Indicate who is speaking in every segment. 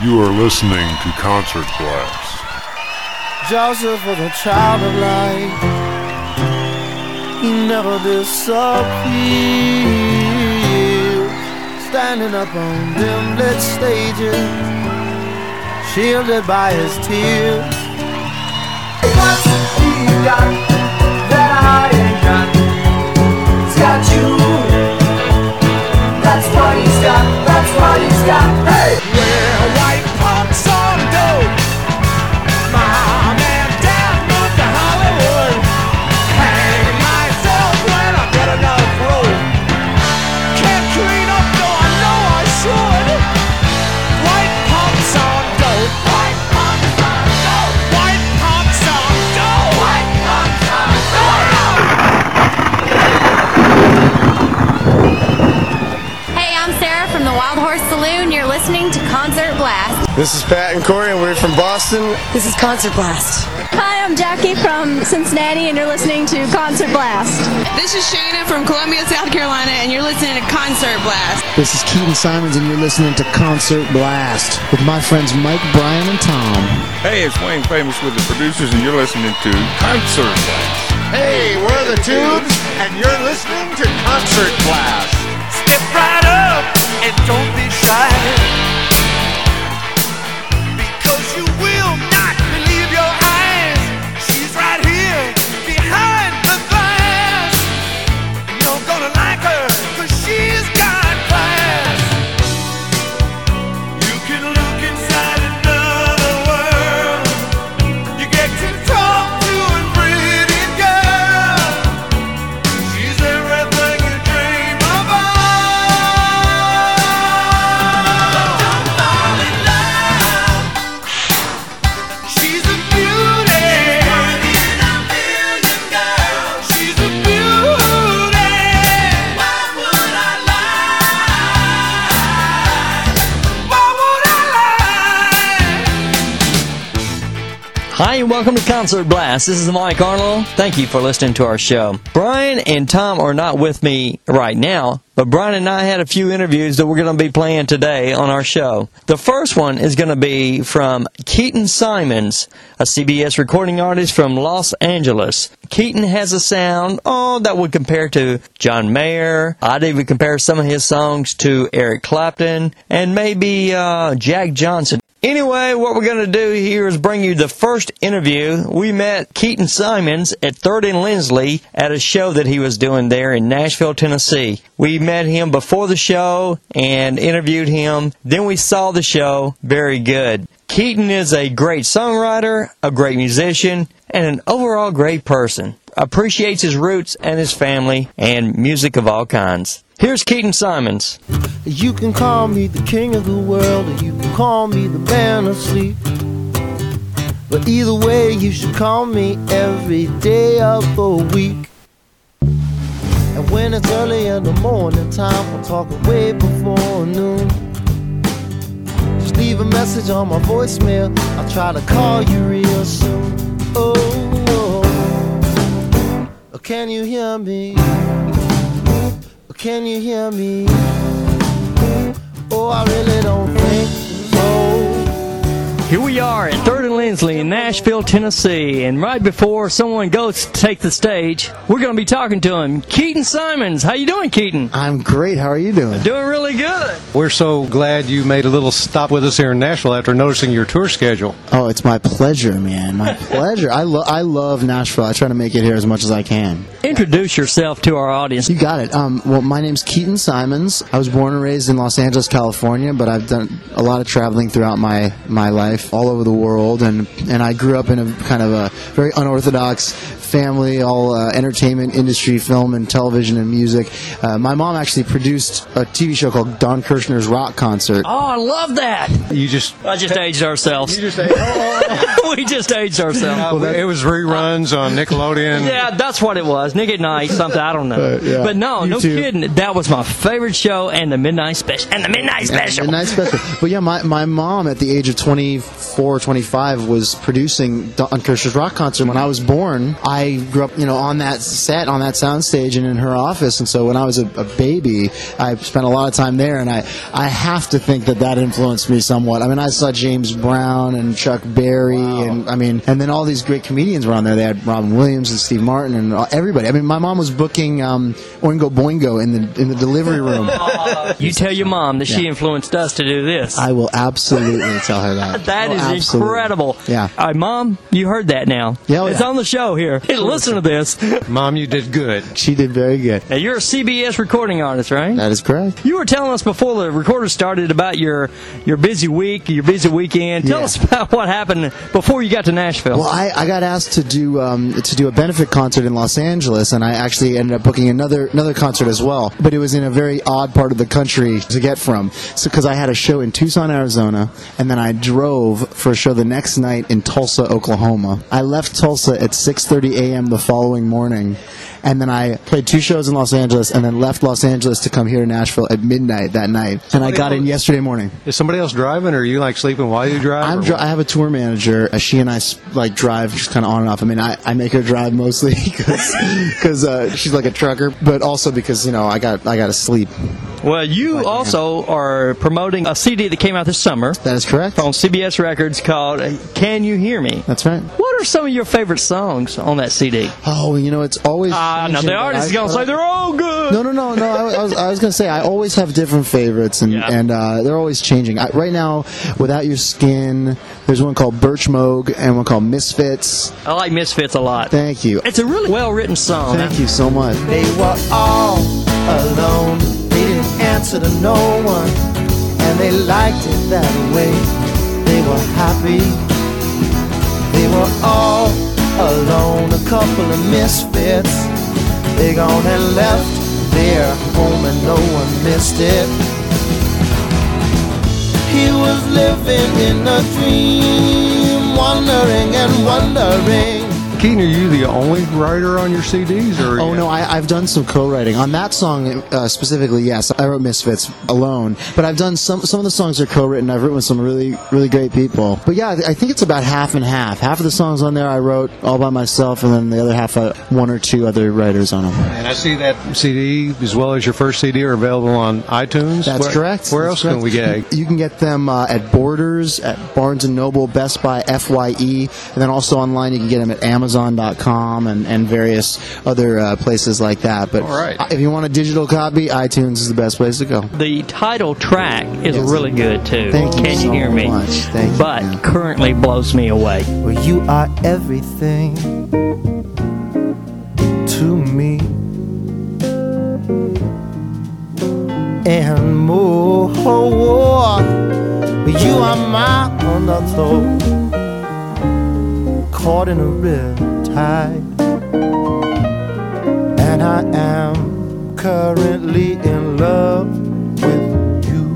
Speaker 1: You are listening to Concert Blast.
Speaker 2: Joseph was a child of light. He never disappeared. Standing up on dim lit stages, shielded by his tears. What's he got that I ain't got? He's got you. That's what he's got. That's what he's got. Hey!
Speaker 3: Well, white pumps on dope. My man down north to Hollywood. Hang myself when I get enough rope. Can't clean up though I know I should. White pumps on dope. White pumps on dope. White pumps on dope. White pumps on dope.
Speaker 4: Hey, I'm Sarah from the Wild Horse Saloon. You're listening to Concert Blast.
Speaker 5: This is Pat and Corey, and we're from Boston.
Speaker 6: This is Concert Blast.
Speaker 7: Hi, I'm Jackie from Cincinnati, and you're listening to Concert Blast.
Speaker 8: This is Shayna from Columbia, South Carolina, and you're listening to Concert Blast.
Speaker 9: This is Keaton Simons, and you're listening to Concert Blast with my friends Mike, Brian, and Tom.
Speaker 10: Hey, it's Wayne Famous with the producers, and you're listening to Concert Blast.
Speaker 11: Hey, we're the Tubes, and you're listening to Concert Blast.
Speaker 3: Step right up and don't be shy, because you will not believe your eyes. She's right here behind the glass. You're gonna like her, cause she's got class. You can look inside another world. You get to talk to a pretty girl. She's everything you dream about. Don't fall in love. She's a beauty. One in a million girls. She's a beauty. Why would I lie? Why would I lie?
Speaker 12: Hi, and welcome to Concert Blast. This is Mike Arnold. Thank you for listening to our show. Brian and Tom are not with me right now, but Brian and I had a few interviews that we're going to be playing today on our show. The first one is going to be from Keaton Simons, a CBS recording artist from Los Angeles. Keaton has a sound, that would compare to John Mayer. I'd even compare some of his songs to Eric Clapton and maybe Jack Johnson. Anyway, what we're going to do here is bring you the first interview. We met Keaton Simons at 3rd and Lindsley at a show that he was doing there in Nashville, Tennessee. We met him before the show and interviewed him. Then we saw the show. Very good. Keaton is a great songwriter, a great musician, and an overall great person. Appreciates his roots and his family and music of all kinds. Here's Keaton Simons.
Speaker 2: You can call me the king of the world, or you can call me the man of sleep. But either way, you should call me every day of the week. And when it's early in the morning time, I'm talking way before noon. Just leave a message on my voicemail, I'll try to call you real soon. Oh, can you hear me? Can you hear me? Oh, I really don't think so.
Speaker 12: Here we are at 3rd and Lindsley in Nashville, Tennessee, and right before someone goes to take the stage, we're going to be talking to him. Keaton Simons. How you doing, Keaton?
Speaker 9: I'm great. How are you doing?
Speaker 12: Doing really good.
Speaker 13: We're so glad you made a little stop with us here in Nashville after noticing your tour schedule.
Speaker 9: Oh, it's my pleasure, man. My pleasure. I love Nashville. I try to make it here as much as I can.
Speaker 12: Introduce yourself to our audience.
Speaker 9: You got it. Well, my name's Keaton Simons. I was born and raised in Los Angeles, California, but I've done a lot of traveling throughout my life, all over the world, and I grew up in a kind of a very unorthodox family, all entertainment industry, film and television and music. My mom actually produced a TV show called Don Kirshner's Rock Concert.
Speaker 12: Oh, I love that. I just aged ourselves.
Speaker 13: You just aged.
Speaker 12: We just aged ourselves.
Speaker 13: It was reruns on Nickelodeon.
Speaker 12: Yeah, that's what it was. Nick at Night, something, I don't know.
Speaker 9: Yeah.
Speaker 12: But no
Speaker 9: YouTube.
Speaker 12: kidding. That was my favorite show, and the Midnight Special.
Speaker 9: Midnight Special. But yeah, my mom at the age of 24, 25 was producing Don Kirshner's rock concert. When I was born, I grew up, on that set, on that soundstage, and in her office. And so when I was a baby, I spent a lot of time there, and I have to think that influenced me somewhat. I mean, I saw James Brown and Chuck Berry, and then all these great comedians were on there. They had Robin Williams and Steve Martin and everybody. I mean, my mom was booking Oingo Boingo in the delivery room.
Speaker 12: You tell your mom that she influenced us to do this.
Speaker 9: I will absolutely tell her that.
Speaker 12: That is incredible.
Speaker 9: Yeah.
Speaker 12: All right, Mom, you heard that now.
Speaker 9: Yeah,
Speaker 12: it's on the show here. Hey, listen to this.
Speaker 13: Mom, you did good.
Speaker 9: She did very good.
Speaker 12: Now, you're a CBS recording artist, right?
Speaker 9: That is correct.
Speaker 12: You were telling us before the recorder started about your busy week, your busy weekend. Tell us about what happened before you got to Nashville.
Speaker 9: Well, I got asked to do a benefit concert in Los Angeles, and I actually ended up booking another concert as well. But it was in a very odd part of the country to get from. So because I had a show in Tucson, Arizona, and then I drove for a show the next night in Tulsa, Oklahoma. I left Tulsa at 6:30 a.m. the following morning. And then I played 2 shows in Los Angeles and then left Los Angeles to come here to Nashville at midnight that night. And I got in yesterday morning.
Speaker 13: Is somebody else driving, or are you sleeping while you drive?
Speaker 9: I have a tour manager. She and I drive just kind of on and off. I mean, I make her drive mostly because she's like a trucker, but also because I got to sleep.
Speaker 12: Well, you also are promoting a CD that came out this summer.
Speaker 9: That is correct.
Speaker 12: On CBS Records called "Can You Hear Me?"
Speaker 9: That's right.
Speaker 12: What are some of your favorite songs on that CD?
Speaker 9: Oh, it's always.
Speaker 12: Now the artist is gonna say they're all good.
Speaker 9: No. I was gonna say I always have different favorites, and they're always changing. Right now, Without Your Skin, there's one called Birch Moog and one called Misfits.
Speaker 12: I like Misfits a lot.
Speaker 9: Thank you.
Speaker 12: It's a really well-written song.
Speaker 9: Thank you so much.
Speaker 2: They were all alone. They didn't answer to no one, and they liked it that way. They were happy. They were all alone. A couple of misfits. They gone and left their home and no one missed it. He was living in a dream, wondering and wondering.
Speaker 13: Keaton, are you the only writer on your CDs? Or
Speaker 9: no, I've done some co-writing. On that song specifically, yes, I wrote Misfits alone. But I've done some of the songs are co-written. I've written with some really, really great people. But yeah, I think it's about half and half. Half of the songs on there I wrote all by myself, and then the other half, 1 or 2 other writers on them.
Speaker 13: And I see that CD, as well as your first CD, are available on iTunes.
Speaker 9: That's correct.
Speaker 13: Where else can we get?
Speaker 9: You can get them at Borders, at Barnes & Noble, Best Buy, FYE, and then also online you can get them at Amazon.com and various other places like that. But if you want a digital copy, iTunes is the best place to go.
Speaker 12: The title track is really good too.
Speaker 9: Thank you
Speaker 12: Can
Speaker 9: so
Speaker 12: you hear me?
Speaker 9: much. Thank you.
Speaker 12: But currently blows me away.
Speaker 2: Well, you are everything to me and more. You are my undertow, caught in a riptide, and I am currently in love with you.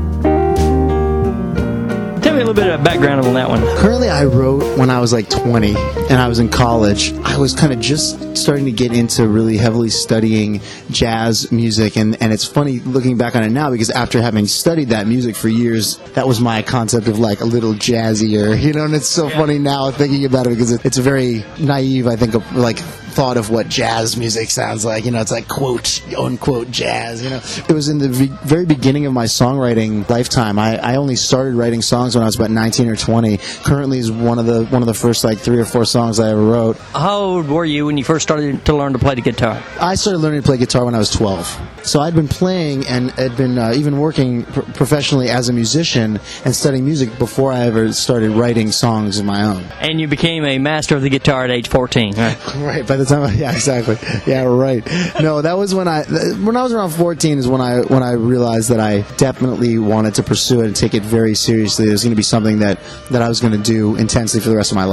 Speaker 12: Tell me a little bit of background on that one.
Speaker 9: Currently, I wrote when I was like 20 and I was in college. I was kind of just starting to get into really heavily studying jazz music, and it's funny looking back on it now because after having studied that music for years, that was my concept of like a little jazzier, and it's so funny now thinking about it because it's a very naive, I think, of like thought of what jazz music sounds like. It's like quote unquote jazz. It was in the very beginning of my songwriting lifetime. I only started writing songs when I was about 19 or 20. Currently is one of the first like 3 or 4 songs I ever wrote.
Speaker 12: How old were you when you first started to learn to play the guitar?
Speaker 9: I started learning to play guitar when I was 12. So I'd been playing and had been even working professionally as a musician and studying music before I ever started writing songs of my own.
Speaker 12: And you became a master of the guitar at age 14, right?
Speaker 9: Right. By the time, yeah, exactly. Yeah, right. No, that was when I was around 14 is when I realized that I definitely wanted to pursue it and take it very seriously. It was going to be something that I was going to do intensely for the rest of my life.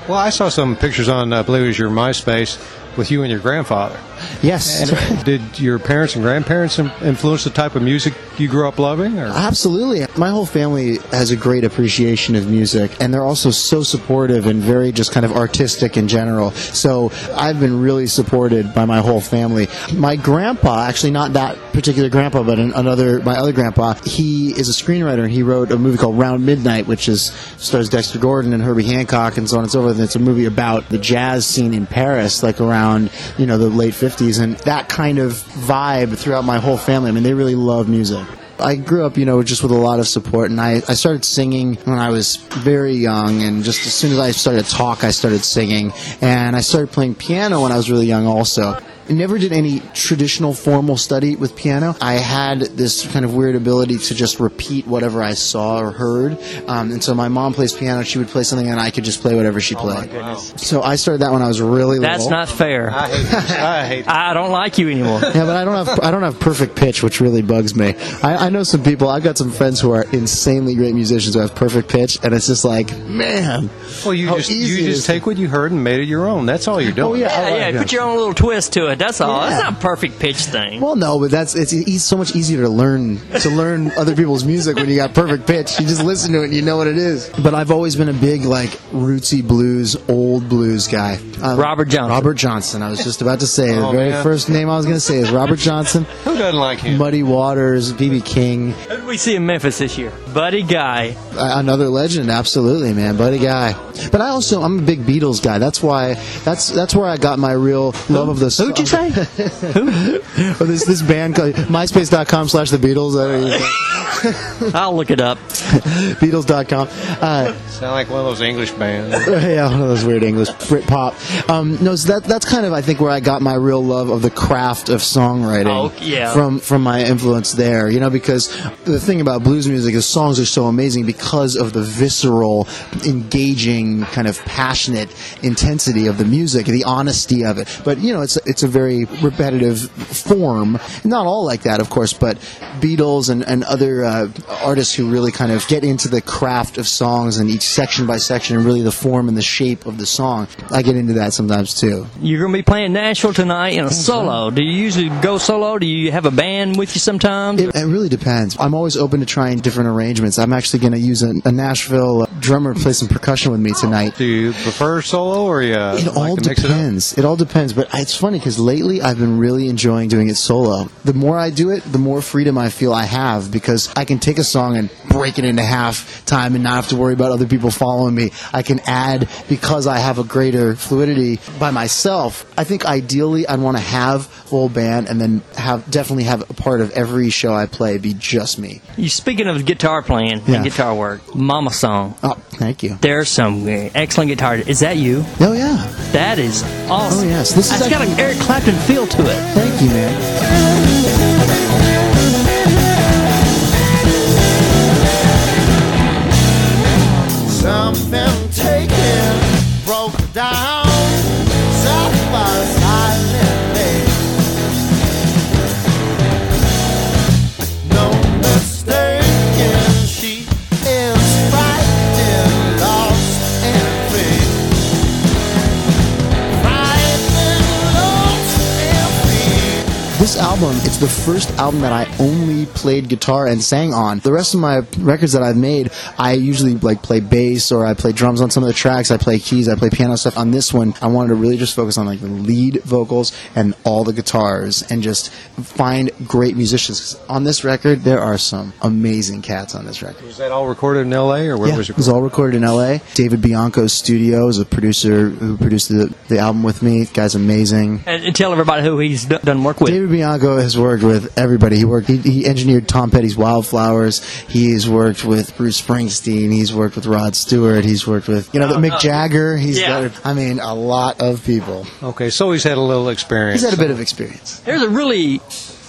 Speaker 13: Well, I saw some pictures on, I believe it was your MySpace, with you and your grandfather.
Speaker 9: Yes.
Speaker 13: And did your parents and grandparents influence the type of music you grew up loving? Or?
Speaker 9: Absolutely. My whole family has a great appreciation of music, and they're also so supportive and very just kind of artistic in general. So I've been really supported by my whole family. My grandpa, actually not that particular grandpa, but my other grandpa, he is a screenwriter, and he wrote a movie called Round Midnight, which stars Dexter Gordon and Herbie Hancock and so on and so forth. And it's a movie about the jazz scene in Paris, like around the late 50s, and that kind of vibe throughout my whole family. I mean, they really love music. I grew up, just with a lot of support, and I started singing when I was very young, and just as soon as I started to talk, I started singing, and I started playing piano when I was really young also. I never did any traditional formal study with piano. I had this kind of weird ability to just repeat whatever I saw or heard. And so my mom plays piano. She would play something, and I could just play whatever she played.
Speaker 12: Oh, my goodness.
Speaker 9: So I started that when I was really little.
Speaker 12: That's not fair.
Speaker 13: I hate
Speaker 12: I don't like you anymore.
Speaker 9: Yeah, but I don't have perfect pitch, which really bugs me. I know some people. I've got some friends who are insanely great musicians who have perfect pitch, and it's just like, man.
Speaker 13: Well, you just take what you heard and made it your own. That's all you're doing.
Speaker 9: Oh yeah,
Speaker 12: Put your own little twist to it. That's all. Yeah. That's not a perfect pitch thing.
Speaker 9: Well, no, but it's so much easier to learn other people's music when you got perfect pitch. You just listen to it and you know what it is. But I've always been a big rootsy blues, old blues guy.
Speaker 12: Robert Johnson.
Speaker 9: Robert Johnson. I was just about to say the very first name I was going to say is Robert Johnson.
Speaker 13: Who doesn't like him?
Speaker 9: Muddy Waters, B.B. King.
Speaker 12: Who did we see in Memphis this year? Buddy Guy.
Speaker 9: Another legend, absolutely, man. Buddy Guy. But I'm a big Beatles guy. That's why. That's where I got my real love of the song.
Speaker 12: Who'd you say? Who?
Speaker 9: this band called MySpace.com/The Beatles.
Speaker 12: I'll look it up.
Speaker 9: Beatles.com.
Speaker 13: Sound like one of those English bands.
Speaker 9: Yeah, one of those weird English Britpop. So that's kind of, I think, where I got my real love of the craft of songwriting.
Speaker 12: Oh, yeah.
Speaker 9: From my influence there, because the thing about blues music is songs are so amazing because of the visceral, engaging, kind of passionate intensity of the music, the honesty of it. But it's a very repetitive form. Not all like that, of course, but Beatles and other artists who really kind of get into the craft of songs and each section by section and really the form and the shape of the song. I get into that sometimes too.
Speaker 12: You're going to be playing Nashville tonight in a solo. Do you usually go solo? Do you have a band with you sometimes?
Speaker 9: It really depends. I'm always open to trying different arrangements. I'm actually going to use a Nashville drummer to play some percussion with me tonight.
Speaker 13: Do you prefer solo or
Speaker 9: It all depends. It all depends. But it's funny because lately I've been really enjoying doing it solo. The more I do it, the more freedom I feel I have, because I can take a song and break it into half time and not have to worry about other people following me. I can add, because I have a greater fluidity by myself. I think ideally I'd want to have a full band and then definitely have a part of every show I play be just me.
Speaker 12: You speaking of guitar playing and guitar work, Mama Song.
Speaker 9: Oh, thank you.
Speaker 12: There's some excellent guitar. Is that you?
Speaker 9: Oh yeah.
Speaker 12: That is awesome.
Speaker 9: Oh yes.
Speaker 12: It's got an Eric Clapton feel to it.
Speaker 9: Thank you, man.
Speaker 2: Something taken, broke down, sat by silently. No mistaken, she is frightened, lost and free. Frightened, lost and free.
Speaker 9: This album, it's the first album that I only played guitar and sang on. The rest of my records that I've made, I usually play bass or I play drums on some of the tracks. I play keys, I play piano stuff. On this one, I wanted to really just focus on the lead vocals and all the guitars and just find great musicians. 'Cause on this record, there are some amazing cats on this record.
Speaker 13: Was that all recorded in L.A. or where was it?
Speaker 9: It was all recorded in L.A. David Bianco's studio is a producer who produced the album with me. The guy's amazing.
Speaker 12: And tell everybody who he's done work with.
Speaker 9: David Bianco has worked with everybody. He engineered Tom Petty's Wildflowers. He's worked with Bruce Springsteen. He's worked with Rod Stewart. He's worked with Mick Jagger. He's done, a lot of people.
Speaker 13: Okay, so he's had a little experience.
Speaker 9: He's had a bit of experience.
Speaker 12: There's a really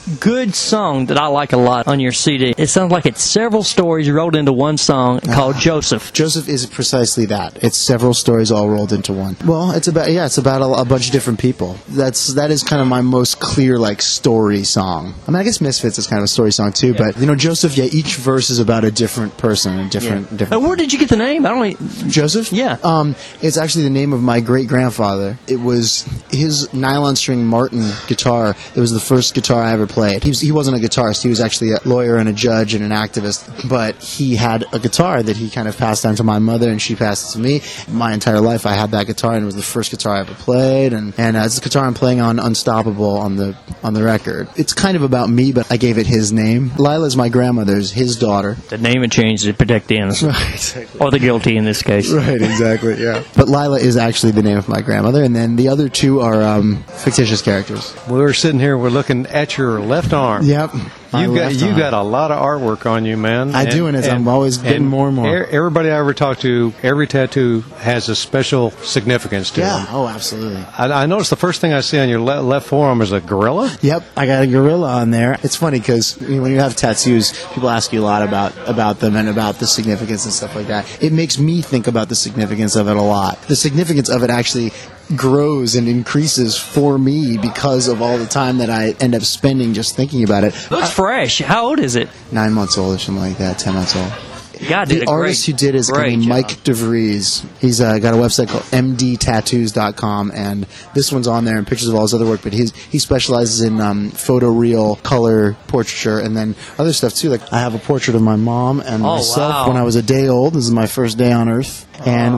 Speaker 12: good song that I like a lot on your CD. It sounds like it's several stories rolled into one song called Joseph.
Speaker 9: Joseph is precisely that. It's several stories all rolled into one. Well, it's about a bunch of different people. That is kind of my most clear like story song. I mean, I guess Misfits is kind of a story song too, but Joseph, each verse is about a different person, a different.
Speaker 12: Where did you get the name?
Speaker 9: Joseph?
Speaker 12: Yeah.
Speaker 9: It's actually the name of my great grandfather. It was his nylon string Martin guitar. It was the first guitar I ever played. He wasn't a guitarist. He was actually a lawyer and a judge and an activist, but he had a guitar that he kind of passed down to my mother, and she passed it to me. My entire life I had that guitar, and it was the first guitar I ever played, and it's the guitar I'm playing on Unstoppable on the record. It's kind of about me, but I gave it his name. Lila's my grandmother's, his daughter.
Speaker 12: The name it changed to protect the innocent.
Speaker 9: Right, exactly.
Speaker 12: Or the guilty in this case.
Speaker 9: Right, exactly, yeah. But Lila is actually the name of my grandmother, and then the other two are fictitious characters.
Speaker 13: We're sitting here, we're looking at your left arm.
Speaker 9: Yep.
Speaker 13: You got a lot of artwork on you, man.
Speaker 9: I do, and I'm always getting more and more.
Speaker 13: Everybody I ever talk to, every tattoo has a special significance to them.
Speaker 9: Oh, absolutely.
Speaker 13: I noticed the first thing I see on your left forearm is a gorilla.
Speaker 9: Yep, I got a gorilla on there. It's funny because when you have tattoos, people ask you a lot about them and about the significance and stuff like that. It makes me think about the significance of it a lot. The significance of it actually grows and increases for me because of all the time that I end up spending just thinking about it.
Speaker 12: Looks fresh. How old is it?
Speaker 9: 9 months old or something like that, 10 months old.
Speaker 12: God,
Speaker 9: the artist who did is Mike DeVries. He's got a website called mdtattoos.com, and this one's on there and pictures of all his other work, but he specializes in photoreal color portraiture and then other stuff too. Like I have a portrait of my mom and myself when I was a day old. This is my first day on Earth, and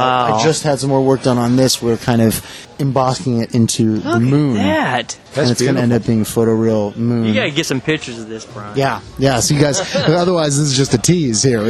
Speaker 9: I just had some more work done on this. We're kind of embossing it into the moon.
Speaker 12: That's
Speaker 9: and it's going to end up being photoreal moon.
Speaker 12: You got to get some pictures of this, Brian.
Speaker 9: Yeah. So you guys, otherwise this is just a tease here.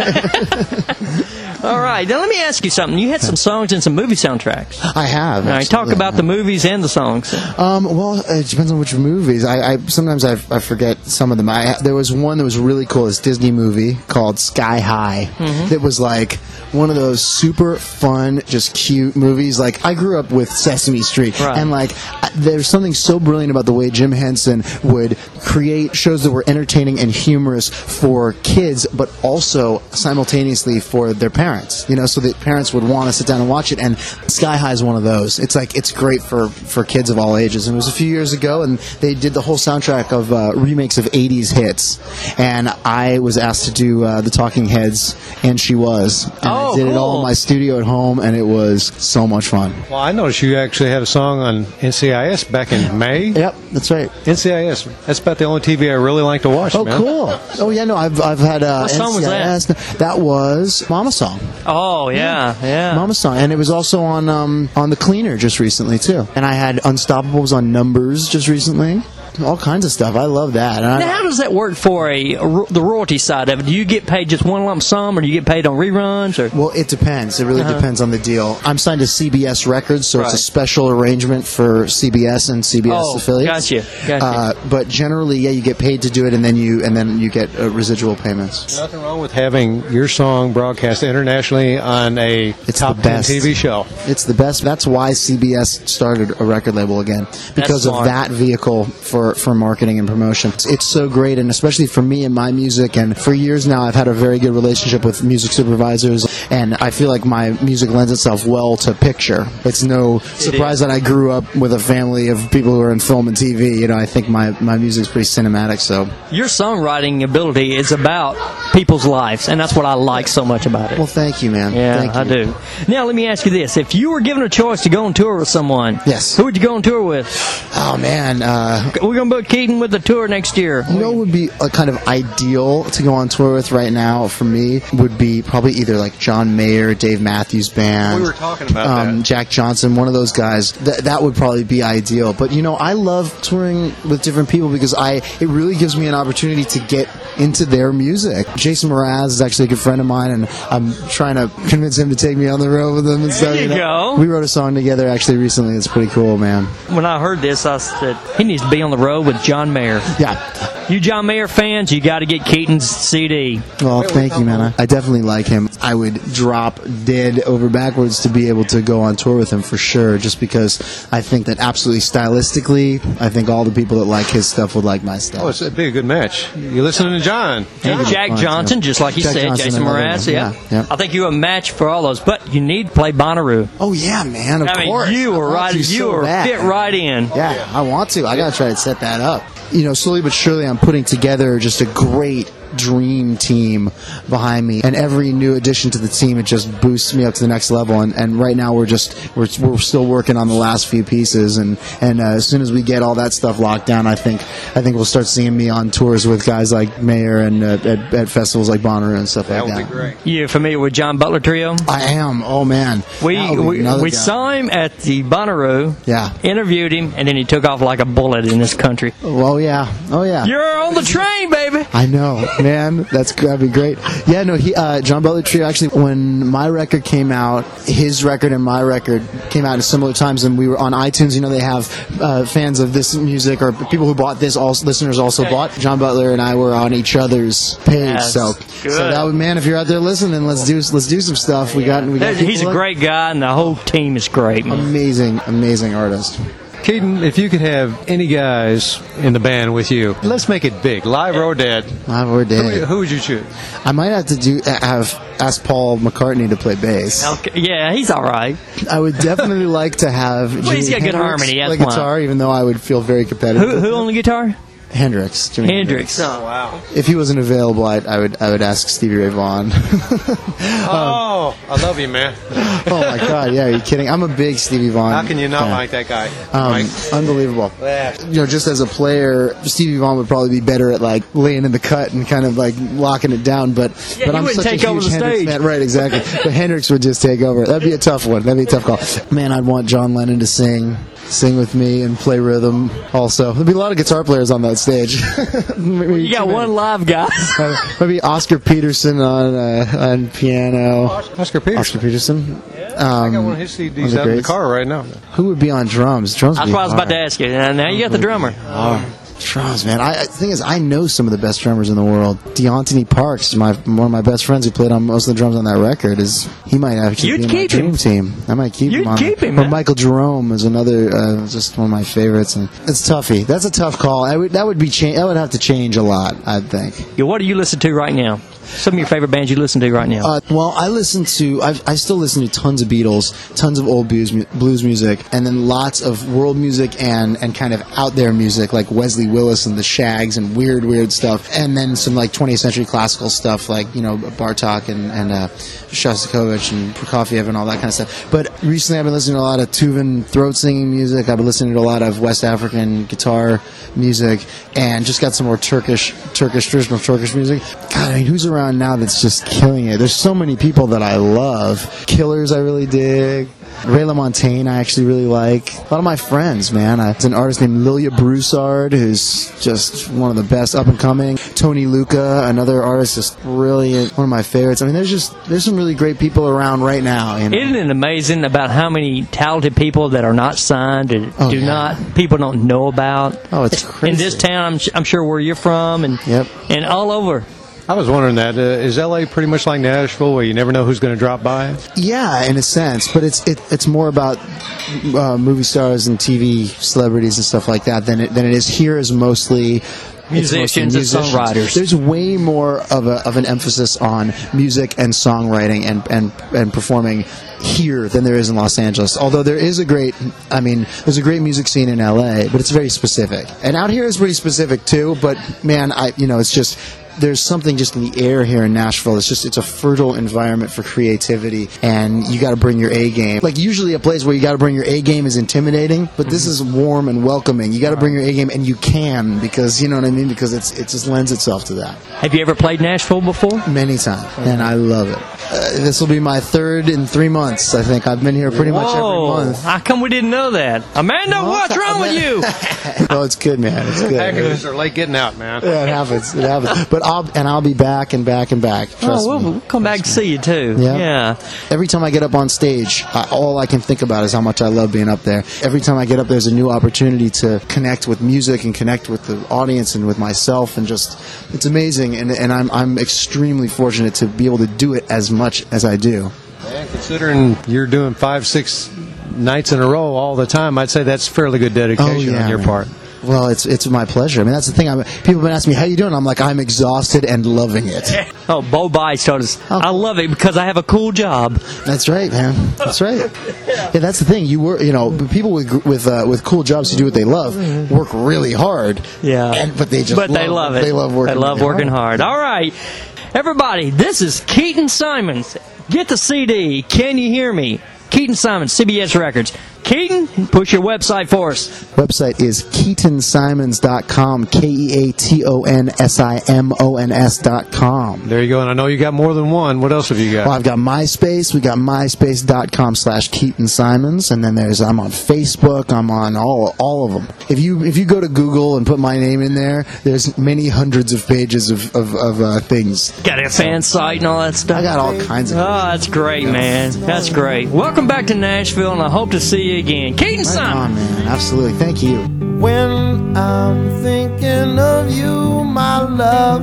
Speaker 12: All right. Now let me ask you something. You had some songs and some movie soundtracks.
Speaker 9: I have.
Speaker 12: All right. Talk about the movies and the songs.
Speaker 9: Well, it depends on which movies. Sometimes I forget some of them. There was one that was really cool. This Disney movie called Sky High. Mm-hmm. That was like one of those super fun, just cute movies. Like I grew up with Sesame Street, and like there's something so brilliant about the way Jim Henson would create shows that were entertaining and humorous for kids, but also simultaneously for their parents. So that parents would want to sit down and watch it. And Sky High is one of those. It's great for kids of all ages. And it was a few years ago, and they did the whole soundtrack of remakes of 80s hits. And I was asked to do the Talking Heads, and she was. And I did it all in my studio at home, and it was so much fun.
Speaker 13: Well, I noticed you actually had a song on NCIS back in May.
Speaker 9: Yep, that's right.
Speaker 13: NCIS. That's about the only TV I really like to watch.
Speaker 9: Oh,
Speaker 13: man.
Speaker 9: Cool. Oh, yeah, no, I've had
Speaker 12: what song
Speaker 9: NCIS.
Speaker 12: was that?
Speaker 9: That was Mama Song.
Speaker 12: Oh, yeah.
Speaker 9: Mama Song. And it was also on The Cleaner just recently, too. And I had Unstoppables on Numbers just recently. All kinds of stuff. I love that.
Speaker 12: Now, how does that work for the royalty side of it? Do you get paid just one lump sum, or do you get paid on reruns? Or?
Speaker 9: Well, it depends. It really depends on the deal. I'm signed to CBS Records, so it's a special arrangement for CBS and CBS affiliates.
Speaker 12: Gotcha.
Speaker 9: But generally, you get paid to do it, and then you get residual payments.
Speaker 13: Nothing wrong with having your song broadcast internationally on a top 10 TV show.
Speaker 9: It's the best. That's why CBS started a record label again, because of that vehicle for marketing and promotion. It's so great, and especially for me and my music, and for years now I've had a very good relationship with music supervisors, and I feel like my music lends itself well to picture. It's no surprise that I grew up with a family of people who are in film and TV. I think my music's pretty cinematic. So
Speaker 12: your songwriting ability is about people's lives, and that's what I like so much about it.
Speaker 9: Well, thank you, man.
Speaker 12: Yeah,
Speaker 9: thank you.
Speaker 12: I do. Now let me ask you this. If you were given a choice to go on tour with someone, who would you go on tour with?
Speaker 9: Oh, man.
Speaker 12: We're going to book Keaton with the tour next year.
Speaker 9: Would be a kind of ideal to go on tour with right now for me would be probably either like John Mayer, Dave Matthews Band.
Speaker 13: We were talking about that.
Speaker 9: Jack Johnson, one of those guys. That would probably be ideal. But, I love touring with different people because it really gives me an opportunity to get into their music. Jason Mraz is actually a good friend of mine, and I'm trying to convince him to take me on the road with him and stuff.
Speaker 12: There you go.
Speaker 9: We wrote a song together actually recently. It's pretty cool, man.
Speaker 12: When I heard this, I said, he needs to be on the road Road with John Mayer.
Speaker 9: Yeah.
Speaker 12: You John Mayer fans, you got to get Keaton's CD.
Speaker 9: Well, thank you, man. I definitely like him. I would drop dead over backwards to be able to go on tour with him for sure, just because I think that absolutely stylistically, I think all the people that like his stuff would like my stuff.
Speaker 13: Oh, it'd be a good match. You listening to John?
Speaker 12: And Jack Johnson, just like you
Speaker 9: Jack
Speaker 12: said,
Speaker 9: Johnson,
Speaker 12: Jason Mraz. Yeah. I think you're a match for all those, but you need to play Bonnaroo.
Speaker 9: Oh, yeah, man, of course.
Speaker 12: You were right. You were fit right in.
Speaker 9: Yeah, I want to. I got to try to set that up. You know, slowly but surely I'm putting together just a great dream team behind me, and every new addition to the team, it just boosts me up to the next level. And right now we're still working on the last few pieces, and as soon as we get all that stuff locked down, I think we'll start seeing me on tours with guys like Mayer and at festivals like Bonnaroo and stuff like that.
Speaker 13: That would be great.
Speaker 12: You familiar with John Butler Trio?
Speaker 9: I am. Oh man,
Speaker 12: we saw him at the Bonnaroo.
Speaker 9: Yeah,
Speaker 12: interviewed him, and then he took off like a bullet in this country.
Speaker 9: Oh yeah.
Speaker 12: You're on the train, baby.
Speaker 9: I know. Man, that'd be great. Yeah, no, John Butler Trio, actually, when my record came out, his record and my record came out at similar times, and we were on iTunes. You know, they have fans of this music, or people who bought this, listeners also bought. John Butler and I were on each other's page,
Speaker 12: yes.
Speaker 9: so that would, man, if you're out there listening, let's do some stuff. We got
Speaker 12: he's a great guy, and the whole team is great. Man.
Speaker 9: Amazing artist.
Speaker 13: Keaton, if you could have any guys in the band with you, let's make it big, live or dead.
Speaker 9: Live or dead.
Speaker 13: Who would you choose?
Speaker 9: I might have to ask Paul McCartney to play bass.
Speaker 12: Okay. Yeah, he's all right.
Speaker 9: I would definitely like to have Jimi
Speaker 12: he's got good
Speaker 9: Hendrix
Speaker 12: harmony.
Speaker 9: play guitar, even though I would feel very competitive.
Speaker 12: Who on the guitar?
Speaker 9: Hendrix. Jimi Hendrix.
Speaker 12: Oh, wow.
Speaker 9: If he wasn't available, I would ask Stevie Ray Vaughan.
Speaker 13: I love you, man.
Speaker 9: Oh my God, yeah, are you kidding? I'm a big Stevie Vaughan.
Speaker 13: How can you not like that guy?
Speaker 9: Unbelievable.
Speaker 13: Yeah.
Speaker 9: You know, just as a player, Stevie Vaughan would probably be better at like laying in the cut and kind of like locking it down. But I'm such a huge Hendrix fan. Right, exactly. But Hendrix would just take over. That'd be a tough one. That'd be a tough call. Man, I'd want John Lennon to sing with me and play rhythm also. There'd be a lot of guitar players on that stage.
Speaker 12: You got one live guy.
Speaker 9: Maybe Oscar Peterson on piano.
Speaker 13: Oscar Peterson?
Speaker 9: I
Speaker 13: got one of his CDs out in the car right now.
Speaker 9: Who would be on drums?
Speaker 12: That's what I was about to ask you. Now you got the drummer.
Speaker 9: Drums, man. The thing is, I know some of the best drummers in the world. Deontay Parks, one of my best friends who played on most of the drums on that record, he might actually be in my dream team. I might keep him on.
Speaker 12: Keep him,
Speaker 9: or Michael Jerome is another, just one of my favorites. And it's toughy. That's a tough call. That would have to change a lot, I think.
Speaker 12: Yeah, what do you listen to right now? Some of your favorite bands you listen to right now?
Speaker 9: Well, I still listen to tons of Beatles, tons of old blues music, and then lots of world music and kind of out there music like Wesley Willis and the Shags and weird stuff, and then some like 20th century classical stuff like, you know, Bartok and Shostakovich and Prokofiev and all that kind of stuff. But recently I've been listening to a lot of Tuvan throat singing music. I've been listening to a lot of West African guitar music, and just got some more traditional Turkish music. God, I mean, who's around now that's just killing it? There's so many people that I love. Killers I really dig. Ray LaMontagne I actually really like. A lot of my friends, man. There's an artist named Lilia Broussard who's just one of the best up and coming. Tony Luca, another artist, just brilliant. One of my favorites. I mean, there's some really great people around right now. You know?
Speaker 12: Isn't it amazing about how many talented people that are not signed and people don't know about?
Speaker 9: Oh, it's crazy.
Speaker 12: In this town, I'm sure where you're from and all over.
Speaker 13: I was wondering that. Is L.A. pretty much like Nashville, where you never know who's going to drop by?
Speaker 9: Yeah, in a sense, but it's more about movie stars and TV celebrities and stuff like that than it is here. Is mostly
Speaker 12: musicians and songwriters.
Speaker 9: There's way more of an emphasis on music and songwriting and performing here than there is in Los Angeles. Although there's a great music scene in LA, but it's very specific. And out here is pretty specific too, but man, it's just, there's something just in the air here in Nashville. It's a fertile environment for creativity, and you got to bring your A game. Like usually a place where you got to bring your A game is intimidating, but this is warm and welcoming. You got to bring your A game, and you can, because you know what I mean, because it just lends itself to that.
Speaker 12: Have you ever played Nashville before?
Speaker 9: Many times, and I love it. This will be my third in 3 months, I think. I've been here pretty much every month.
Speaker 12: How come we didn't know that? Amanda, what's wrong with you?
Speaker 9: No, it's good, man. It's good.
Speaker 13: Packages are late getting out, man.
Speaker 9: Yeah, it happens. It happens. But I'll be back and back and back. Trust me.
Speaker 12: We'll come back to see you, too. Yeah.
Speaker 9: Every time I get up on stage, all I can think about is how much I love being up there. Every time I get up, there's a new opportunity to connect with music and connect with the audience and with myself, and just, it's amazing. And I'm extremely fortunate to be able to do it as much as I do.
Speaker 13: And considering you're doing 5-6 nights in a row all the time, I'd say that's fairly good dedication on your part.
Speaker 9: Well, it's my pleasure. I mean, that's the thing. People have been asking me, how you doing? I'm like, I'm exhausted and loving it.
Speaker 12: Oh, Bo Bice told us, I love it because I have a cool job.
Speaker 9: That's right, man. That's right. Yeah, that's the thing. People with cool jobs who do what they love work really hard.
Speaker 12: Yeah.
Speaker 9: But they
Speaker 12: love it.
Speaker 9: They love working.
Speaker 12: They love working hard. All right, everybody. This is Keaton Simons. Get the CD. Can you hear me? Keaton Simons, CBS Records. Keaton, push your website for us.
Speaker 9: Website is KeatonSimons.com, KeatonSimons.com.
Speaker 13: There you go, and I know you got more than one. What else have you got?
Speaker 9: Well, I've got MySpace. We got MySpace.com/Keaton Simons, and then I'm on Facebook. I'm on all of them. If you go to Google and put my name in there, there's many hundreds of pages of things.
Speaker 12: Got a fan site and all that stuff.
Speaker 9: I got all kinds of.
Speaker 12: Oh, that's great, man. That's great. Welcome back to Nashville, and I hope to see you again. Keaton Simons.
Speaker 9: Right on, man. Absolutely. Thank you.
Speaker 2: When I'm thinking of you, my love,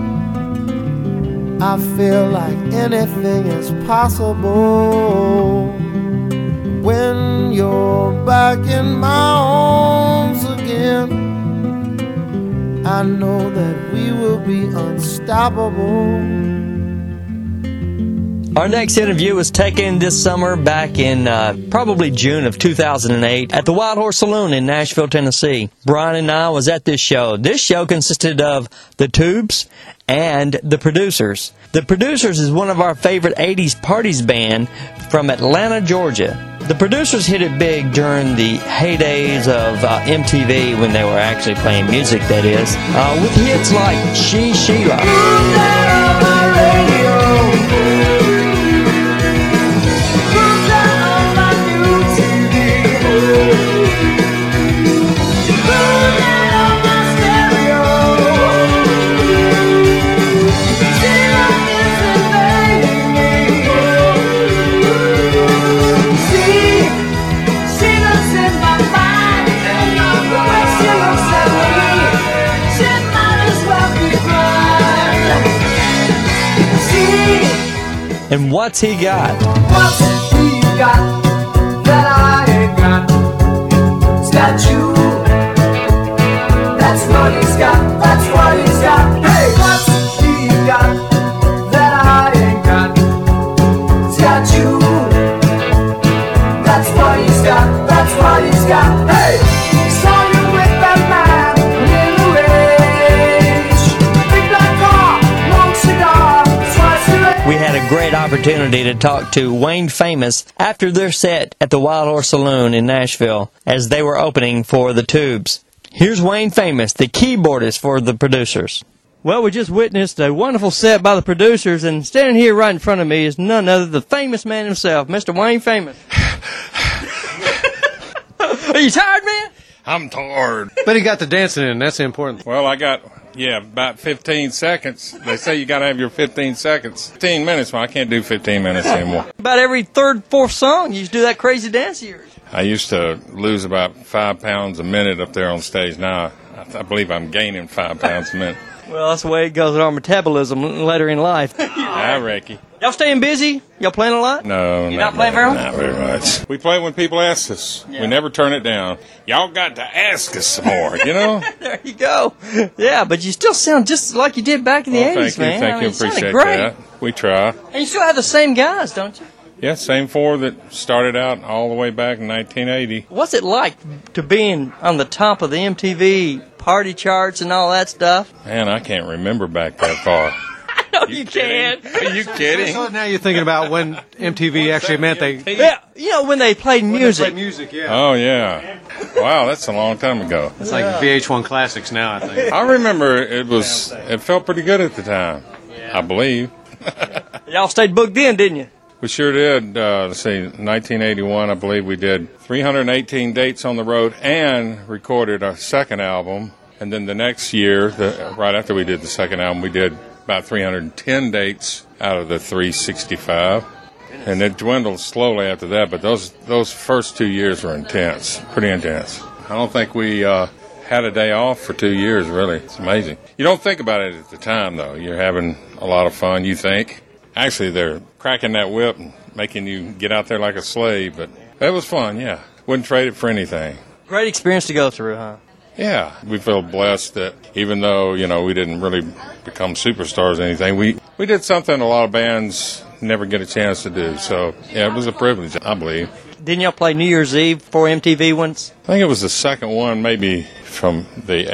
Speaker 2: I feel like anything is possible. When you're back in my arms again, I know that we will be unstoppable.
Speaker 12: Our next interview was taken this summer back in probably June of 2008 at the Wild Horse Saloon in Nashville, Tennessee. Brian and I was at this show. This show consisted of the Tubes and the Producers. The Producers is one of our favorite 80s parties band from Atlanta, Georgia. The Producers hit it big during the heydays of MTV when they were actually playing music, that is, with hits like Sheila. And what's he got?
Speaker 3: What's he got that I ain't got? He's got you. That's what he's got. That's what he's got. Hey, what's he got that I ain't got? He's got you. That's what he's got. That's what he's got. Hey, saw you with that man in the rage. Big black car, long cigar, slice of
Speaker 12: We had a great opportunity to talk to Wayne Famous after their set at the Wild Horse Saloon in Nashville as they were opening for the Tubes. Here's Wayne Famous, the keyboardist for the Producers. Well, we just witnessed a wonderful set by the Producers, and standing here right in front of me is none other than the famous man himself, Mr. Wayne Famous. Are you tired, man?
Speaker 10: I'm tired.
Speaker 13: But he got the dancing in. That's the important thing.
Speaker 10: Well, I got, about 15 seconds. They say you got to have your 15 seconds. 15 minutes. Well, I can't do 15 minutes anymore.
Speaker 12: About every third, fourth song, you used to do that crazy dance of yours.
Speaker 10: I used to lose about 5 pounds a minute up there on stage. Now, I believe I'm gaining 5 pounds a minute.
Speaker 12: Well, that's the way it goes in our metabolism later in life.
Speaker 10: I reckon.
Speaker 12: Y'all staying busy? Y'all playing a lot?
Speaker 10: No,
Speaker 12: not playing very much?
Speaker 10: Not very much. We play when people ask us. Yeah. We never turn it down. Y'all got to ask us some more, you know?
Speaker 12: There you go. Yeah, but you still sound just like you did back in the 80s, man.
Speaker 10: Thank you. Appreciate
Speaker 12: great.
Speaker 10: that. We try.
Speaker 12: And you still have the same guys, don't you?
Speaker 10: Yeah, same 4 that started out all the way back in 1980.
Speaker 12: What's it like to being on the top of the MTV party charts and all that stuff?
Speaker 10: Man, I can't remember back that far.
Speaker 12: No, you can't.
Speaker 10: Are you kidding?
Speaker 13: So now you're thinking about when MTV actually meant they...
Speaker 12: Yeah, when they played music.
Speaker 13: Yeah.
Speaker 10: Oh, yeah. Wow, that's a long time ago.
Speaker 13: It's like VH1 Classics now, I think.
Speaker 10: I remember it felt pretty good at the time, I believe.
Speaker 12: Y'all stayed booked in, didn't you?
Speaker 10: We sure did. Let's see, 1981, I believe we did 318 dates on the road and recorded our second album. And then the next year, right after we did the second album, we did about 310 dates out of the 365. And it dwindled slowly after that, but those first 2 years were intense, pretty intense. I don't think we had a day off for 2 years, really. It's amazing. You don't think about it at the time, though. You're having a lot of fun, you think. Actually, they're cracking that whip and making you get out there like a slave, but it was fun, yeah. Wouldn't trade it for anything.
Speaker 12: Great experience to go through, huh?
Speaker 10: Yeah, we feel blessed that even though, we didn't really become superstars or anything, we did something a lot of bands never get a chance to do. So, yeah, it was a privilege, I believe.
Speaker 12: Didn't y'all play New Year's Eve for MTV once?
Speaker 10: I think it was the second one, maybe from the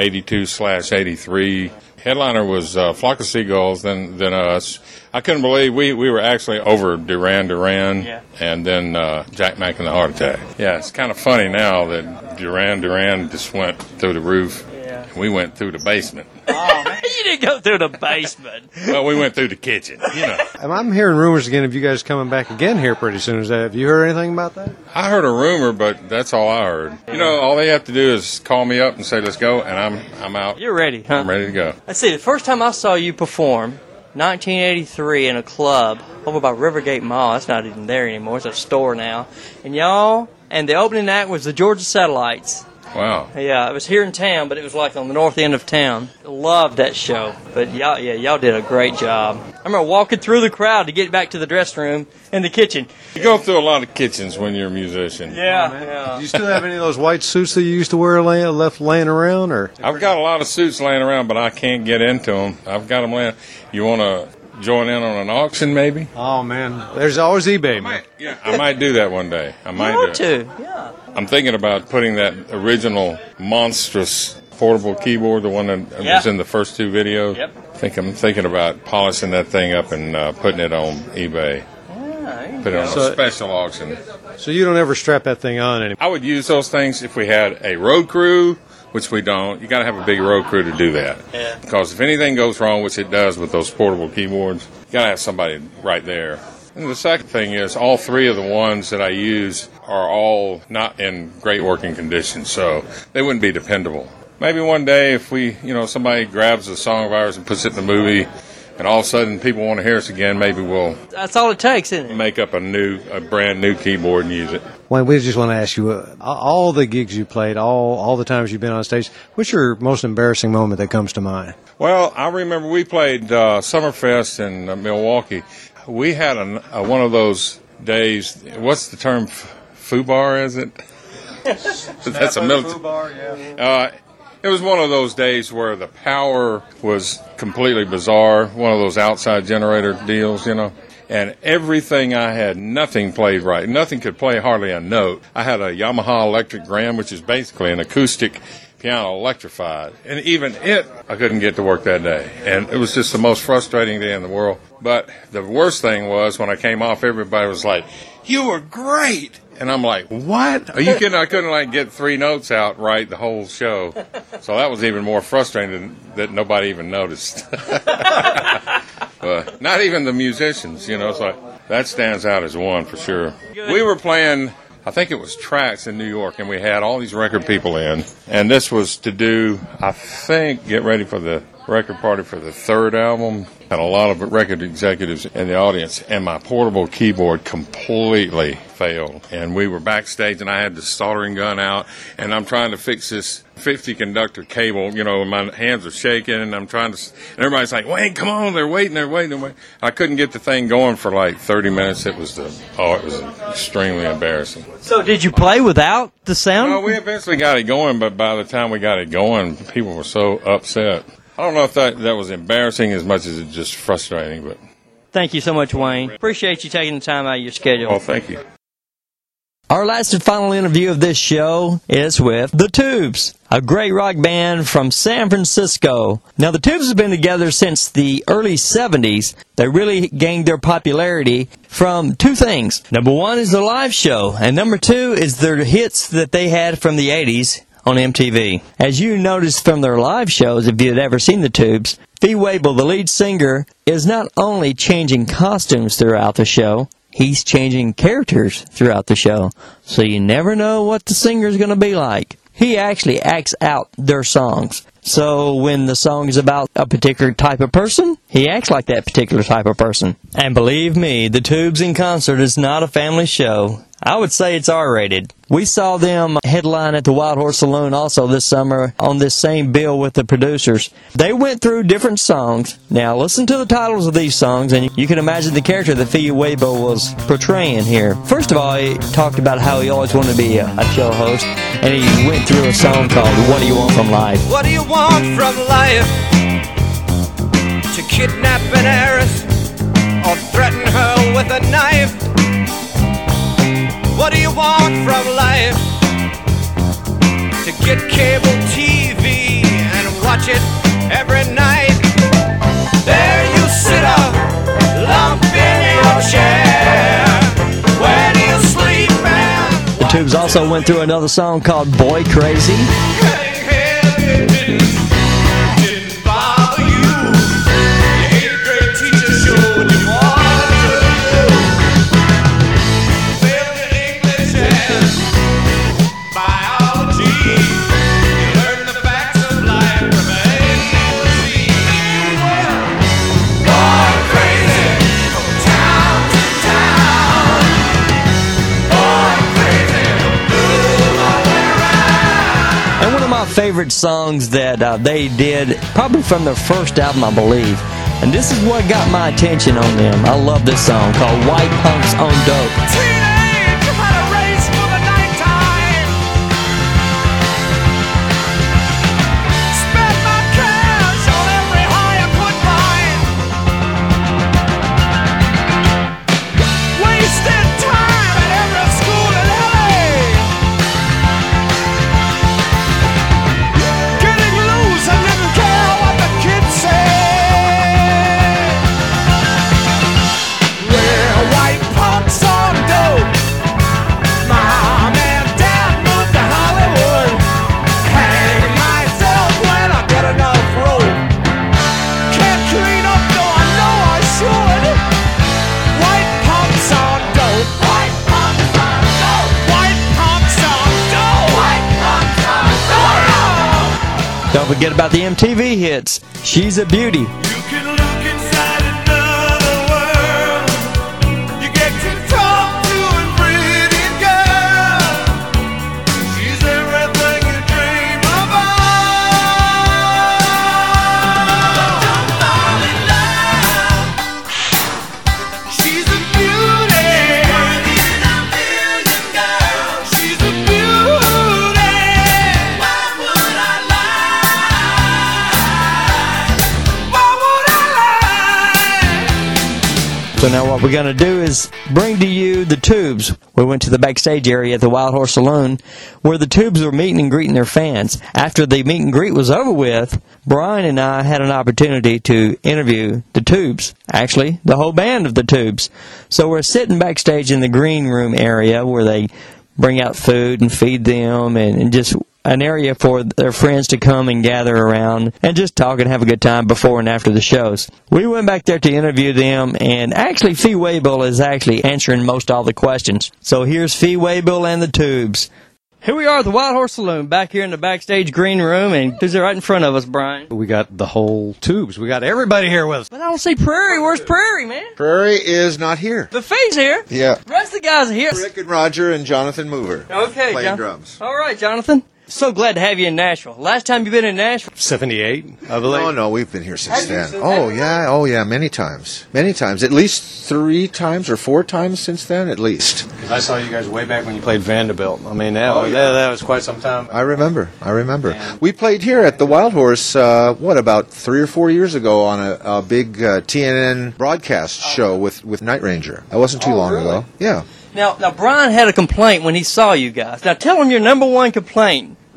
Speaker 10: 82/83. Headliner was Flock of Seagulls, then us. I couldn't believe we were actually over Duran Duran, and then Jack Mack and the Heart Attack. Yeah, it's kind of funny now that Duran just went through the roof. Yeah. And we went through the basement.
Speaker 12: Oh, man. You didn't go through the basement.
Speaker 10: Well, we went through the kitchen,
Speaker 13: I'm hearing rumors again of you guys coming back again here pretty soon. Have you heard anything about that?
Speaker 10: I heard a rumor, but that's all I heard. All they have to do is call me up and say, let's go, and I'm out.
Speaker 12: You're ready, huh?
Speaker 10: I'm ready to go.
Speaker 12: Let's see, the first time I saw you perform, 1983 in a club over by Rivergate Mall. That's not even there anymore. It's a store now. And the opening act was the Georgia Satellites.
Speaker 10: Wow.
Speaker 12: Yeah, it was here in town, but it was like on the north end of town. Loved that show. But y'all did a great job. I remember walking through the crowd to get back to the dressing room and the kitchen.
Speaker 10: You go through a lot of kitchens when you're a musician.
Speaker 12: Yeah.
Speaker 13: Do you still have any of those white suits that you used to wear left laying around? Or
Speaker 10: I've got a lot of suits laying around, but I can't get into them. I've got them laying. You want to join in on an auction, maybe?
Speaker 13: Oh, man. There's always eBay, man.
Speaker 10: I might do that one day. I might
Speaker 12: want to, yeah.
Speaker 10: I'm thinking about putting that original monstrous portable keyboard, the one that was in the first two videos. Yep. I'm thinking about polishing that thing up and putting it on eBay. Put it on a special auction.
Speaker 13: So you don't ever strap that thing on anymore?
Speaker 10: I would use those things if we had a road crew, which we don't. You got to have a big road crew to do that. Yeah. Because if anything goes wrong, which it does with those portable keyboards, you got to have somebody right there. And the second thing is all three of the ones that I use are all not in great working condition, so they wouldn't be dependable. Maybe one day if somebody grabs a song of ours and puts it in the movie, and all of a sudden people want to hear us again, maybe we'll...
Speaker 12: That's all it takes, isn't it?
Speaker 10: ...make up a brand new keyboard and use it.
Speaker 13: Well, we just want to ask you, all the gigs you played, all the times you've been on stage, what's your most embarrassing moment that comes to mind?
Speaker 10: Well, I remember we played Summerfest in Milwaukee. We had one of those days, what's the term, FUBAR, is it? That's a military. FUBAR, yeah. It was one of those days where the power was completely bizarre, one of those outside generator deals, and everything I had, nothing played right. Nothing could play hardly a note. I had a Yamaha Electric Grand, which is basically an acoustic piano electrified. And even I couldn't get to work that day. And it was just the most frustrating day in the world. But the worst thing was when I came off, everybody was like, "You were great." And I'm like, "What? Are you kidding?" I couldn't get three notes out right the whole show. So that was even more frustrating that nobody even noticed. But not even the musicians, so that stands out as one for sure. We were playing, I think it was Trax in New York, and we had all these record people in. And this was to do, I think, get ready for the record party for the third album. Had a lot of record executives in the audience, and my portable keyboard completely failed. And we were backstage, and I had the soldering gun out, and I'm trying to fix this 50 conductor cable, and my hands are shaking, and I'm trying to, and everybody's like, "Wait, come on, they're waiting. I couldn't get the thing going for like 30 minutes. It was extremely embarrassing.
Speaker 12: So did you play without the sound?
Speaker 10: No, we eventually got it going, but by the time we got it going, people were so upset. I don't know if that was embarrassing as much as it's just frustrating, but...
Speaker 12: Thank you so much, Wayne. Appreciate you taking the time out of your schedule.
Speaker 10: Oh, thank you.
Speaker 12: Our last and final interview of this show is with The Tubes, a great rock band from San Francisco. Now, The Tubes have been together since the early 70s. They really gained their popularity from two things. Number one is their live show, and number two is their hits that they had from the 80s on MTV. As you noticed from their live shows, if you had ever seen The Tubes, Fee Waybill, the lead singer, is not only changing costumes throughout the show, he's changing characters throughout the show. So you never know what the singer's going to be like. He actually acts out their songs. So when the song is about a particular type of person, he acts like that particular type of person. And believe me, the Tubes in concert is not a family show. I would say it's R-rated. We saw them headline at the Wild Horse Saloon also this summer on this same bill with the producers. They went through different songs. Now listen to the titles of these songs and you can imagine the character that Fee Waybill was portraying here. First of all, he talked about how he always wanted to be a show host, and he went through a song called What Do You Want From Life?
Speaker 3: What do you want from life? To kidnap an heiress or threaten her with a knife? What do you want from life? To get cable TV and watch it every night? There you sit up, lump in your chair. Where do you sleep at?
Speaker 12: The Tubes also went through another song called Boy Crazy. Favorite songs that they did, probably from their first album, I believe. And this is what got my attention on them. I love this song called White Punks on Dope. Don't forget about the MTV hits. She's a Beauty. So now what we're going to do is bring to you the Tubes. We went to the backstage area at the Wild Horse Saloon where the Tubes were meeting and greeting their fans. After the meet and greet was over with, Brian and I had an opportunity to interview the Tubes. Actually, the whole band of the Tubes. So we're sitting backstage in the green room area where they bring out food and feed them and just an area for their friends to come and gather around and just talk and have a good time before and after the shows. We went back there to interview them, and actually Fee Waybill is actually answering most all the questions. So here's Fee Waybill and the Tubes. Here we are at the Wild Horse Saloon, back here in the backstage green room, and who's right in front of us, Brian?
Speaker 13: We got the whole Tubes. We got everybody here with us.
Speaker 12: But I don't see Prairie. Where's Prairie, man?
Speaker 5: Prairie is not here.
Speaker 12: The Fee's here.
Speaker 5: Yeah.
Speaker 12: The rest of the guys are here.
Speaker 5: Rick and Roger and Jonathan Mover.
Speaker 12: Okay,
Speaker 5: playing drums.
Speaker 12: All right, Jonathan. So glad to have you in Nashville. Last time you've been in Nashville?
Speaker 13: 78, I believe.
Speaker 5: No, we've been here since then. Oh yeah, many times. Many times. At least 3 times or 4 times since then, at least.
Speaker 13: I saw you guys way back when you played Vanderbilt. I mean, that was quite some time.
Speaker 5: I remember. We played here at the Wild Horse, about 3 or 4 years ago on a big TNN broadcast show with Night Ranger. That wasn't too long ago. Yeah.
Speaker 12: Now, Brian had a complaint when he saw you guys. Now, tell him your number one complaint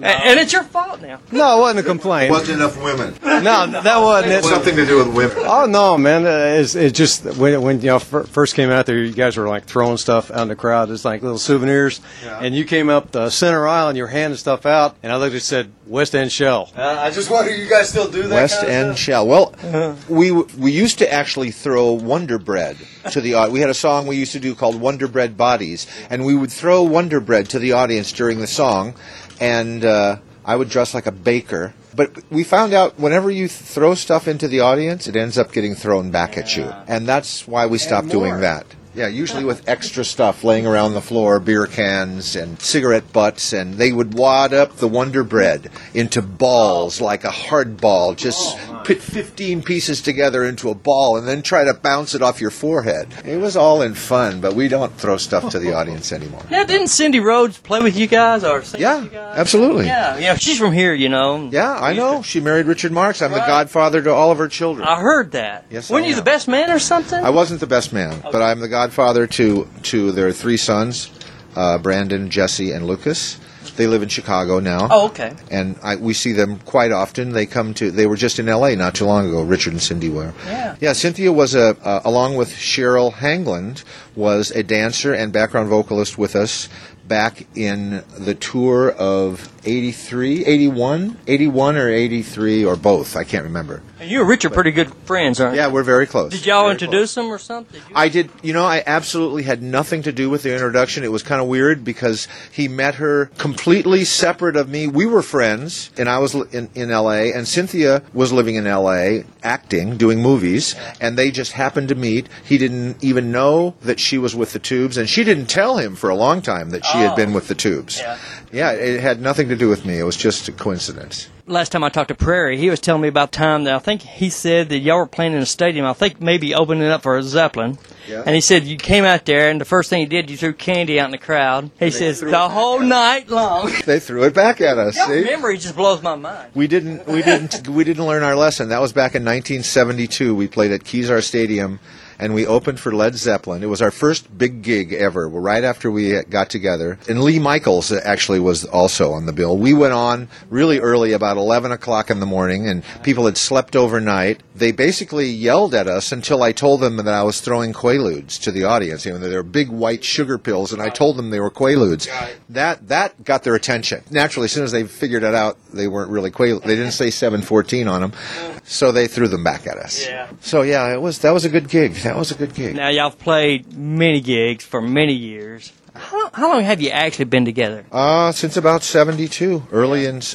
Speaker 12: And it's your fault now.
Speaker 13: No, it wasn't a complaint.
Speaker 5: Wasn't enough women.
Speaker 13: No, that wasn't it.
Speaker 5: Something to do with women.
Speaker 13: Oh no, man! It's just when you know first came out there, you guys were like throwing stuff out in the crowd, just like little souvenirs.
Speaker 5: Yeah.
Speaker 13: And you came up the center aisle and you were handing stuff out, and I looked and said West End Shell. I just wonder, you guys still do that?
Speaker 5: West
Speaker 13: kind of
Speaker 5: End
Speaker 13: stuff?
Speaker 5: Shell. Well, we used to actually throw Wonder Bread to the audience. We had a song we used to do called Wonder Bread Bodies, and we would throw Wonder Bread to the audience during the song, and I would dress like a baker. But we found out whenever you throw stuff into the audience, it ends up getting thrown back at you. And that's why we stopped doing that. Yeah, usually with extra stuff laying around the floor, beer cans and cigarette butts, and they would wad up the Wonder Bread into balls like a hard ball. Just put 15 pieces together into a ball and then try to bounce it off your forehead. It was all in fun, but we don't throw stuff to the audience anymore.
Speaker 12: Now, didn't Cindy Rhodes play with you guys or sing with you guys?
Speaker 5: Absolutely.
Speaker 12: Yeah, she's from here, you know.
Speaker 5: Yeah, I know. She married Richard Marx. I'm the godfather to all of her children.
Speaker 12: I heard that.
Speaker 5: Yes,
Speaker 12: Weren't you the best man or something?
Speaker 5: I wasn't the best man, but I'm the godfather to their three sons, Brandon, Jesse, and Lucas. They live in Chicago now.
Speaker 12: Oh, okay.
Speaker 5: And we see them quite often. They were just in L.A. not too long ago, Richard and Cindy were.
Speaker 12: Yeah.
Speaker 5: Yeah, Cynthia was, along with Cheryl Hangland, was a dancer and background vocalist with us back in the tour of 81 or 83, or both. I can't remember.
Speaker 12: And you and Richard are pretty good friends, aren't you?
Speaker 5: Yeah, we're very close.
Speaker 12: Did y'all introduce them or something?
Speaker 5: I did. I absolutely had nothing to do with the introduction. It was kind of weird because he met her completely separate of me. We were friends, and I was in L.A., and Cynthia was living in L.A., acting, doing movies, and they just happened to meet. He didn't even know that she was with the Tubes, and she didn't tell him for a long time that she had been with the Tubes. Yeah, it had nothing to do with me. It was just a coincidence.
Speaker 12: Last time I talked to Prairie, he was telling me about time that I think he said that y'all were playing in a stadium, I think maybe opening up for a Zeppelin. Yeah. And he said you came out there, and the first thing you did, you threw candy out in the crowd. He says the whole night long.
Speaker 5: They threw it back at us.
Speaker 12: Your memory just blows my mind.
Speaker 5: We didn't learn our lesson. That was back in 1972. We played at Kezar Stadium, and we opened for Led Zeppelin. It was our first big gig ever, right after we got together. And Lee Michaels actually was also on the bill. We went on really early, about 11 o'clock in the morning, and people had slept overnight. They basically yelled at us until I told them that I was throwing Quaaludes to the audience. They were big white sugar pills, and I told them they were Quaaludes. That got their attention. Naturally, as soon as they figured it out, they weren't really Quaaludes. They didn't say 714 on them, so they threw them back at us.
Speaker 12: Yeah.
Speaker 5: So yeah, that was a good gig. That was a good gig.
Speaker 12: Now, y'all have played many gigs for many years. How long have you actually been together?
Speaker 5: Since about 72, early in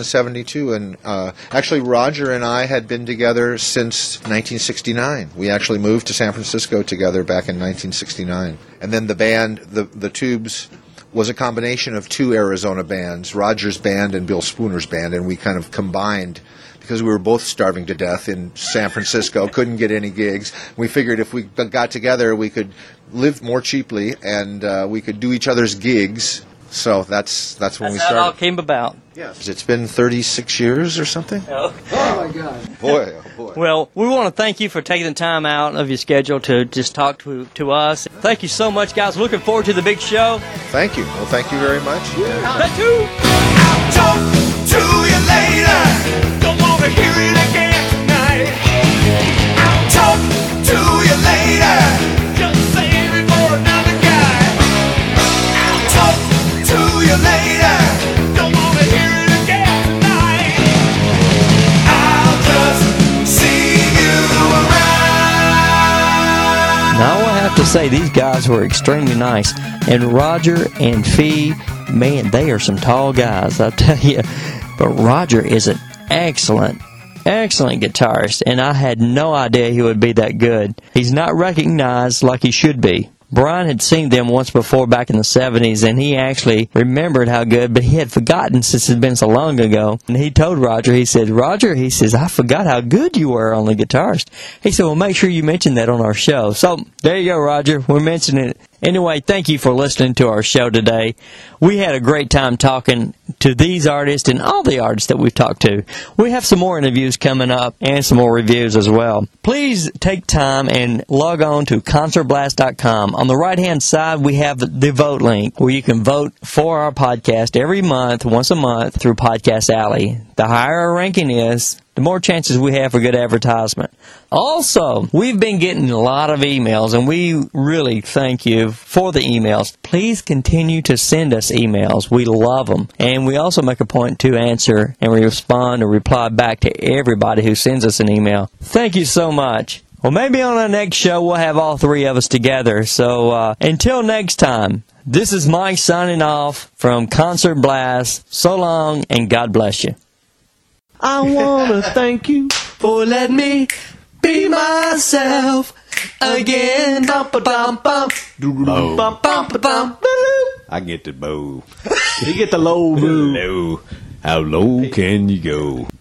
Speaker 5: 72. And actually, Roger and I had been together since 1969. We actually moved to San Francisco together back in 1969. And then the band, the Tubes, was a combination of two Arizona bands, Roger's band and Bill Spooner's band, and we kind of combined because we were both starving to death in San Francisco, couldn't get any gigs. We figured if we got together, we could live more cheaply and we could do each other's gigs. So that's when we started.
Speaker 12: How it all came about.
Speaker 5: Yes. It's been 36 years or something.
Speaker 12: Oh
Speaker 13: my God.
Speaker 5: Boy, oh boy.
Speaker 12: Well, we want to thank you for taking the time out of your schedule to just talk to us. Thank you so much, guys. Looking forward to the big show.
Speaker 5: Thank you. Well, thank you very much.
Speaker 12: That too.
Speaker 3: I'll talk to you later. Don't want to hear it again tonight. I'll talk to you later. Just save it for another guy. I'll talk to you later. Don't want to hear it again tonight. I'll just see you around.
Speaker 12: Now, I have to say, these guys were extremely nice. And Roger and Fee, man, they are some tall guys, I'll tell you. But Roger is an excellent guitarist, and I had no idea he would be that good. He's not recognized like he should be. Brian had seen them once before back in the 70s, and he actually remembered how good, but he had forgotten since it had been so long ago. And he told Roger, he said, Roger, he says, I forgot how good you were on the guitarist. He said, well, make sure you mention that on our show. So, there you go, Roger. We're mentioning it. Anyway, thank you for listening to our show today. We had a great time talking to these artists and all the artists that we've talked to. We have some more interviews coming up and some more reviews as well. Please take time and log on to concertblast.com. On the right-hand side, we have the vote link where you can vote for our podcast every month, once a month, through Podcast Alley. The higher our ranking is, the more chances we have for good advertisement. Also, we've been getting a lot of emails, and we really thank you for the emails. Please continue to send us emails. We love them. And we also make a point to answer and respond or reply back to everybody who sends us an email. Thank you so much. Well, maybe on our next show we'll have all three of us together. So until next time, this is Mike signing off from Concert Blast. So long, and God bless you.
Speaker 2: I want to thank you
Speaker 3: for letting me be myself again. Bum, ba, bum, bum. Bum, bum, ba, bum.
Speaker 6: I get the bow.
Speaker 2: You get the low, boo.
Speaker 6: Low. How low can you go?